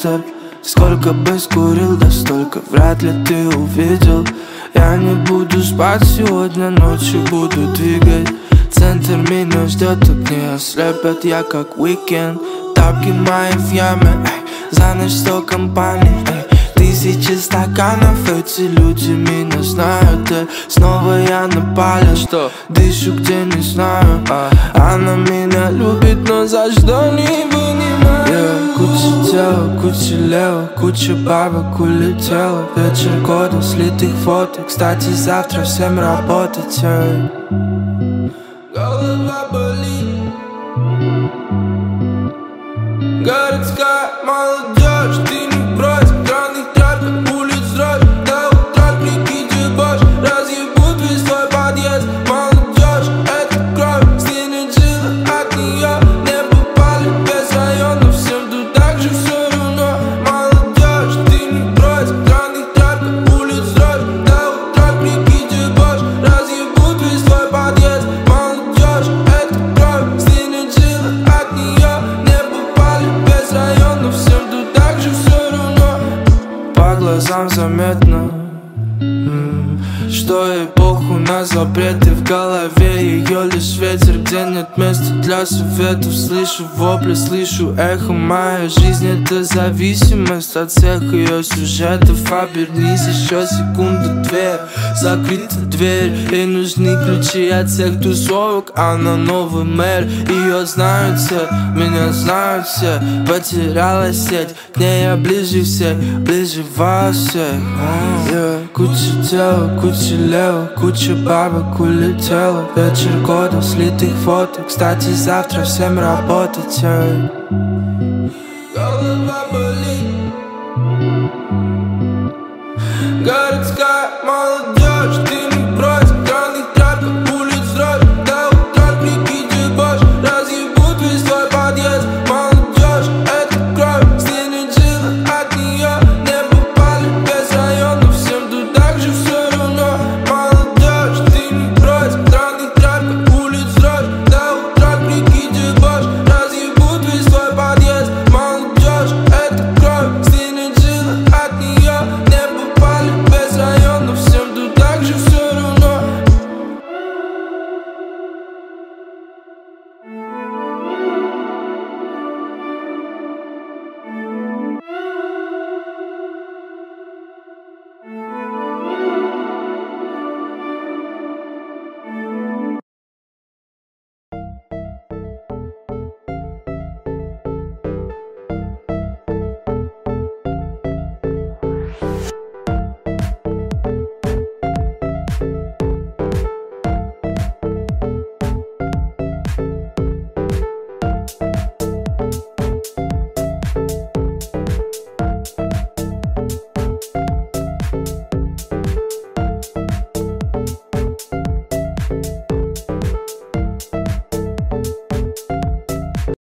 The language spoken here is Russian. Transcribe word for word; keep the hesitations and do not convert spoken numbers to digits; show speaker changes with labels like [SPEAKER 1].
[SPEAKER 1] ветер. Сколько бы скурил, да столько вряд ли ты увидел. Я не буду спать сегодня, ночью буду двигать. Центр меня ждет, огни ослепят, я как уикенд. Тапки мои в яме, эй, за ночь сто компаний, эй. Тысячи стаканов, эти люди меня знают, эй. Снова я на поле, что дышу, где не знаю, а. Она меня любит, но за что не понимаю. yeah. Куча тела, куча лева, куча бабок улетела. Вечер года, слитых фото, кстати, завтра всем работать, эй. Голова болит. Городская молодежь, ты не против драных трапов, улиц дрожь. До утра крики дебош, разъебут весь твой подъезд. Молодежь, это кровь, стены жила от нее. Не попали без района, всем тут так же все равно. Молодежь, ты не против драных трапов, улиц дрожь. До утра крики дебош, разъебут весь твой подъезд. Молодежь, это кровь, стены жила от нее. Не попали без района, всем тут так же все равно. По глазам заметно, что ей похуй на запреты. В голове ее лишь ветер, где нет места для советов. Слышу вопли, слышу эхо. Моя жизнь — это зависимость от всех ее сюжетов. Обернись еще секунду-две, закрыта дверь, и нужны ключи от всех тусовок. Она новый мэр, ее знают все, меня знают все. Потеряла сеть, к ней я ближе всех, ближе вас всех. yeah. Куча тела, куча лева, куча бабок улетела. Вечер года, слитых фото, кстати, завтра всем работать, эй. Голова болит. Городская